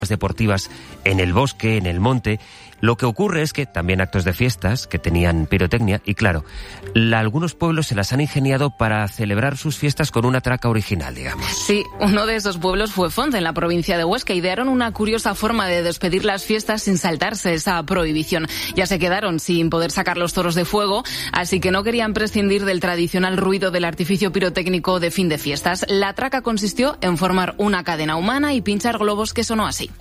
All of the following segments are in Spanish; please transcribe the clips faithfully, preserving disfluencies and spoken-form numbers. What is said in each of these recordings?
deportivas en el bosque, en el monte. Lo que ocurre es que también actos de fiestas que tenían pirotecnia y claro, la, algunos pueblos se las han ingeniado para celebrar sus fiestas con una traca original, digamos. Sí, uno de esos pueblos fue Font, en la provincia de Huesca. Idearon una curiosa forma de despedir las fiestas sin saltarse esa prohibición. Ya se quedaron sin poder sacar los toros de fuego, así que no querían prescindir del tradicional ruido del artificio pirotécnico de fin de fiestas. La traca consistió en formar una cadena humana y pinchar globos que sonó así.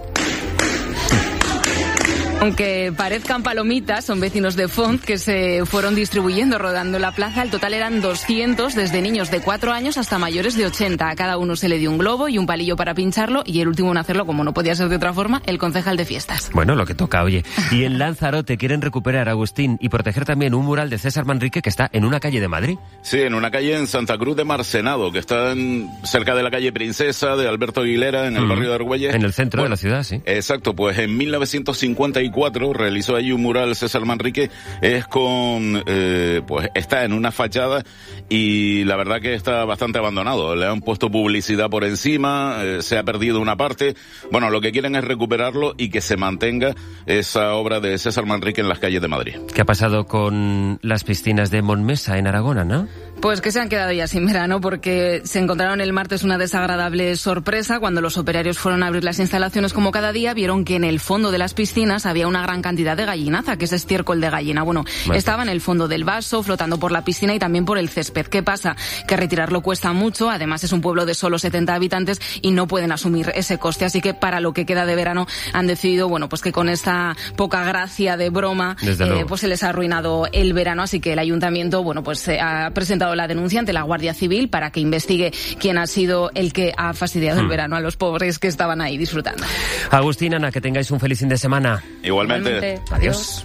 Aunque parezcan palomitas, son vecinos de Font que se fueron distribuyendo rodando la plaza. El total eran doscientos, desde niños de cuatro años hasta mayores de ochenta. A cada uno se le dio un globo y un palillo para pincharlo, y el último en hacerlo, como no podía ser de otra forma, el concejal de fiestas. Bueno, lo que toca, oye. Y en Lanzarote quieren recuperar, Agustín, y proteger también un mural de César Manrique que está en una calle de Madrid. Sí, en una calle en Santa Cruz de Marcenado, que está en, cerca de la calle Princesa de Alberto Aguilera, en el mm. barrio de Argüelles. En el centro bueno, de la ciudad, sí. Exacto, pues en mil novecientos cincuenta y cuatro realizó allí un mural César Manrique. Es con, eh, pues está en una fachada y la verdad que está bastante abandonado. Le han puesto publicidad por encima, eh, se ha perdido una parte. Bueno, lo que quieren es recuperarlo y que se mantenga esa obra de César Manrique en las calles de Madrid. ¿Qué ha pasado con las piscinas de Montmesa en Aragón, no? Pues que se han quedado ya sin verano, porque se encontraron el martes una desagradable sorpresa. Cuando los operarios fueron a abrir las instalaciones como cada día, vieron que en el fondo de las piscinas había una gran cantidad de gallinaza, que es estiércol de gallina. Bueno, bueno, estaba en el fondo del vaso, flotando por la piscina y también por el césped. ¿Qué pasa? Que retirarlo cuesta mucho, además es un pueblo de solo setenta habitantes y no pueden asumir ese coste. Así que para lo que queda de verano han decidido, bueno, pues que con esta poca gracia de broma, eh, pues se les ha arruinado el verano. Así que el ayuntamiento, bueno, pues se ha presentado la denuncia ante la Guardia Civil para que investigue quién ha sido el que ha fastidiado hmm. el verano a los pobres que estaban ahí disfrutando. Agustín, Ana, que tengáis un feliz fin de semana. Igualmente. Igualmente. Adiós.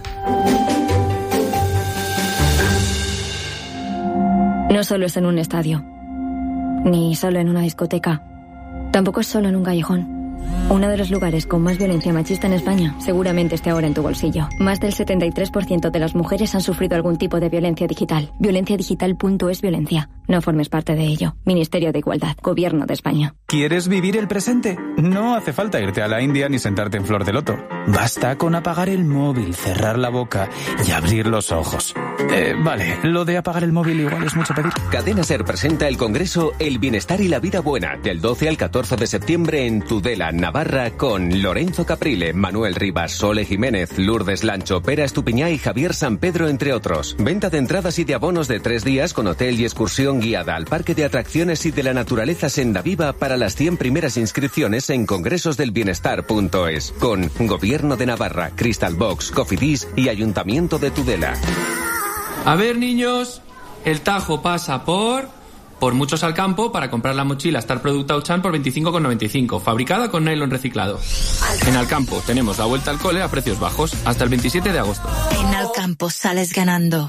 No solo es en un estadio, ni solo en una discoteca, tampoco es solo en un callejón. Uno de los lugares con más violencia machista en España seguramente esté ahora en tu bolsillo. Más del setenta y tres por ciento de las mujeres han sufrido algún tipo de violencia digital. violencia digital punto es violencia. No formes parte de ello. Ministerio de Igualdad, Gobierno de España. ¿Quieres vivir el presente? No hace falta irte a la India ni sentarte en Flor de Loto. Basta con apagar el móvil, cerrar la boca y abrir los ojos. Eh, vale, lo de apagar el móvil igual es mucho pedir. Cadena Ser presenta el congreso El Bienestar y la Vida Buena, del doce al catorce de septiembre en Tudela, Navarra, con Lorenzo Caprile, Manuel Rivas, Sole Jiménez, Lourdes Lancho, Pera Estupiñá y Javier San Pedro, entre otros. Venta de entradas y de abonos de tres días con hotel y excursión guiada al Parque de Atracciones y de la Naturaleza Senda Viva para las cien primeras inscripciones en congresosdelbienestar punto es, con Gobierno de Navarra, Crystal Box, Cofidis y Ayuntamiento de Tudela. A ver, niños, el Tajo pasa por... por Muchos al Campo para comprar la mochila Star Product Auchan por veinticinco con noventa y cinco, fabricada con nylon reciclado. En Alcampo tenemos la vuelta al cole a precios bajos, hasta el veintisiete de agosto. En Alcampo sales ganando.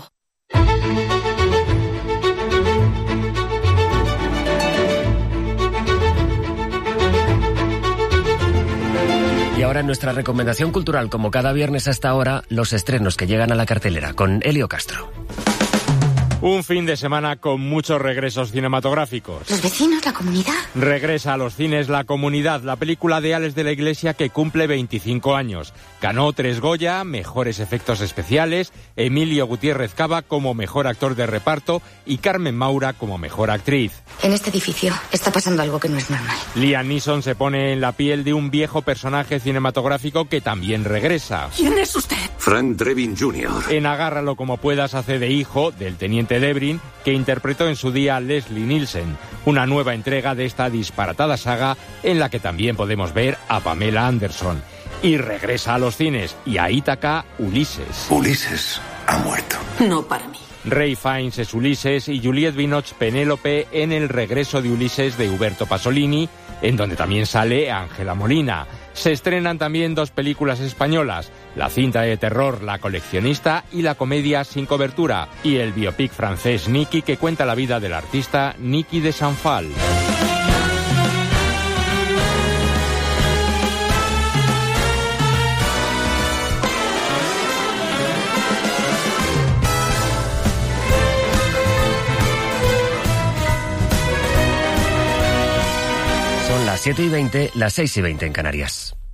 Y ahora en nuestra recomendación cultural, como cada viernes hasta ahora, los estrenos que llegan a la cartelera con Elio Castro. Un fin de semana con muchos regresos cinematográficos. ¿Los vecinos, la comunidad? Regresa a los cines La Comunidad, la película de Ales de la Iglesia que cumple veinticinco años. Ganó tres Goya, mejores efectos especiales, Emilio Gutiérrez Cava como mejor actor de reparto y Carmen Maura como mejor actriz. En este edificio está pasando algo que no es normal. Liam Neeson se pone en la piel de un viejo personaje cinematográfico que también regresa. ¿Quién es usted? Frank Drebin junior En Agárralo como puedas hace de hijo del teniente Debrin, que interpretó en su día Leslie Nielsen, una nueva entrega de esta disparatada saga en la que también podemos ver a Pamela Anderson. Y regresa a los cines, y a Ítaca, Ulises. Ulises ha muerto. No para mí. Ray Fiennes es Ulises y Juliette Binoche Penélope en El regreso de Ulises de Uberto Pasolini, en donde también sale Ángela Molina. Se estrenan también dos películas españolas, la cinta de terror La coleccionista y la comedia Sin cobertura, y el biopic francés Niki, que cuenta la vida del artista Niki de Sanfal. Son las siete y veinte, las seis y veinte en Canarias.